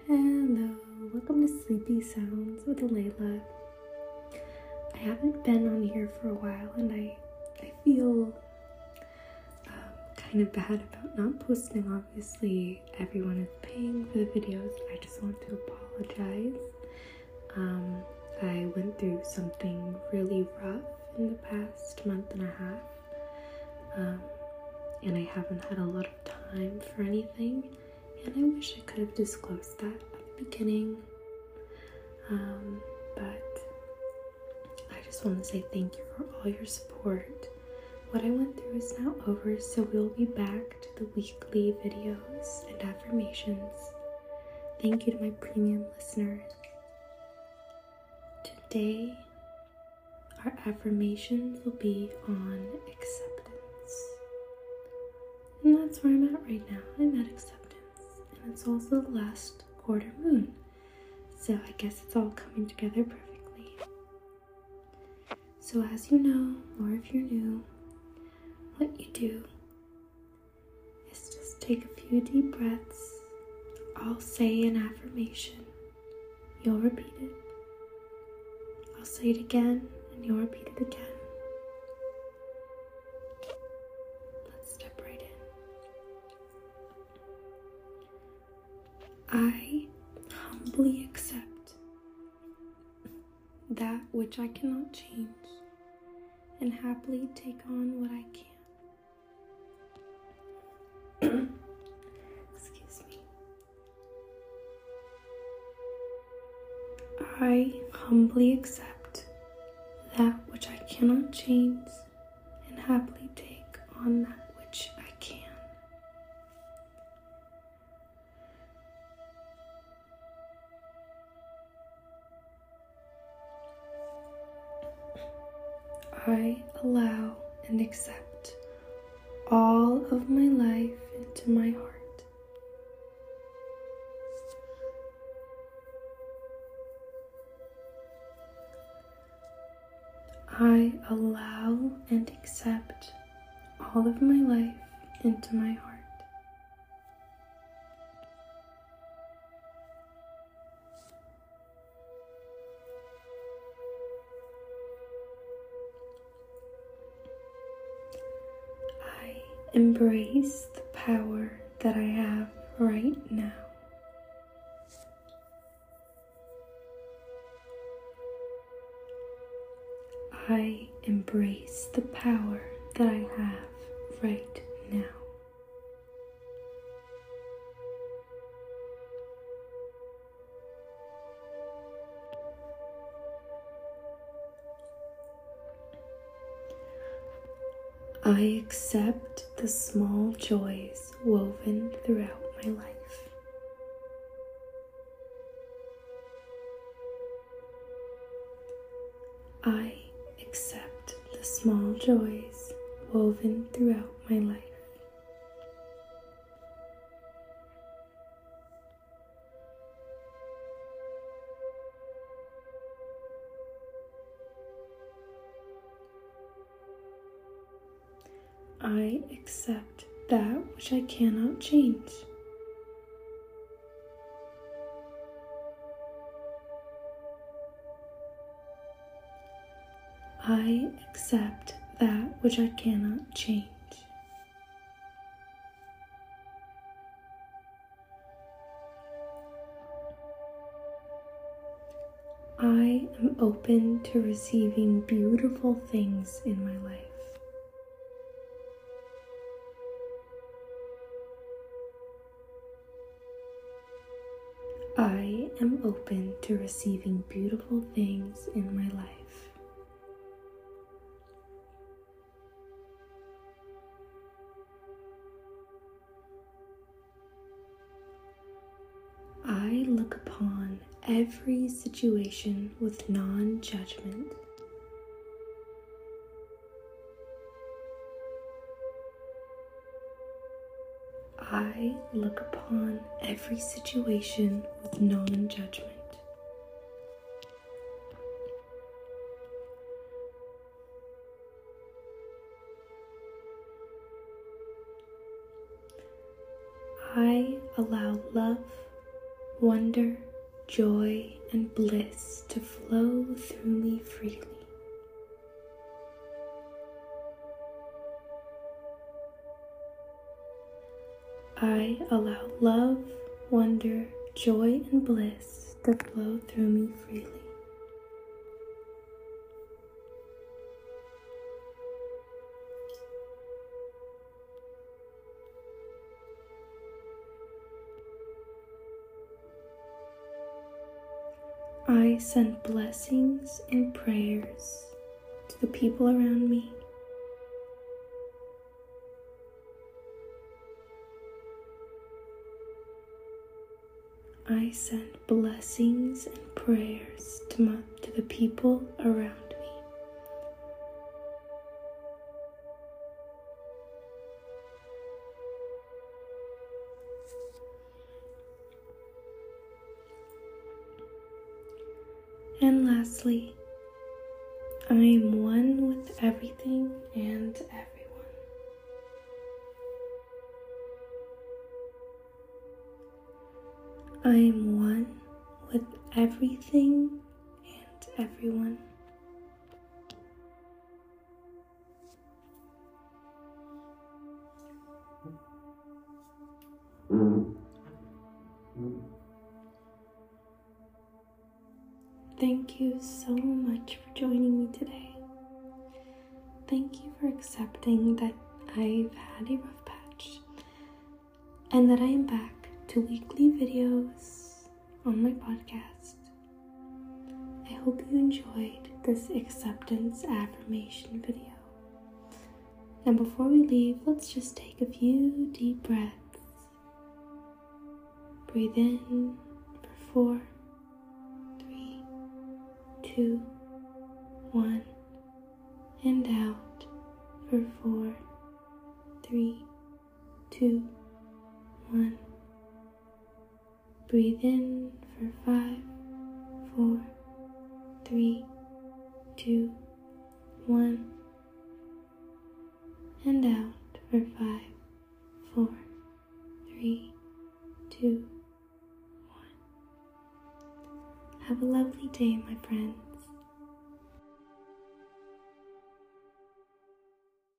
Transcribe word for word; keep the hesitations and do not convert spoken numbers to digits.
Hello, welcome to Sleepy Sounds with Layla. I haven't been on here for a while and I, I feel um, kind of bad about not posting. Obviously, everyone is paying for the videos. I just want to apologize. Um, I went through something really rough in the past month and a half, um, and I haven't had a lot of time for anything. And I wish I could have disclosed that at the beginning, um, but I just want to say thank you for all your support. What I went through is now over, so we'll be back to the weekly videos and affirmations. Thank you to my premium listeners. Today, our affirmations will be on acceptance. And that's where I'm at right now. I'm at acceptance. And it's also the last quarter moon, so I guess it's all coming together perfectly. So as you know, or if you're new, what you do is just take a few deep breaths. I'll say an affirmation, you'll repeat it. I'll say it again, and you'll repeat it again. Let's step right in. I humbly accept that which I cannot change and happily take on what I can. Excuse me. I humbly accept that which I cannot change and happily take on that which I can. I allow and accept all of my life into my heart. I allow and accept all of my life into my heart. Embrace the power that I have right now. I embrace the power that I have right now. I accept the small joys woven throughout my life. I accept the small joys woven throughout my life. I accept that which I cannot change. I accept that which I cannot change. I am open to receiving beautiful things in my life. I am open to receiving beautiful things in my life. I look upon every situation with non-judgment. I look upon every situation with non-judgment. I allow love, wonder, joy, and bliss to flow through me freely. I allow love, wonder, joy, and bliss to flow through me freely. I send blessings and prayers to the people around me. I send blessings and prayers to, my, to the people around me. And lastly, I am one with everything and everyone. I am one with everything and everyone. Thank you so much for joining me today. Thank you for accepting that I've had a rough patch and that I am back to weekly videos on my podcast. I hope you enjoyed this acceptance affirmation video. Now before we leave, let's just take a few deep breaths. Breathe in for four, three, two, one, and out for four, three, two, one. Breathe in for five, four, three, two, one, and out for five, four, three, two, one. Have a lovely day, my friends.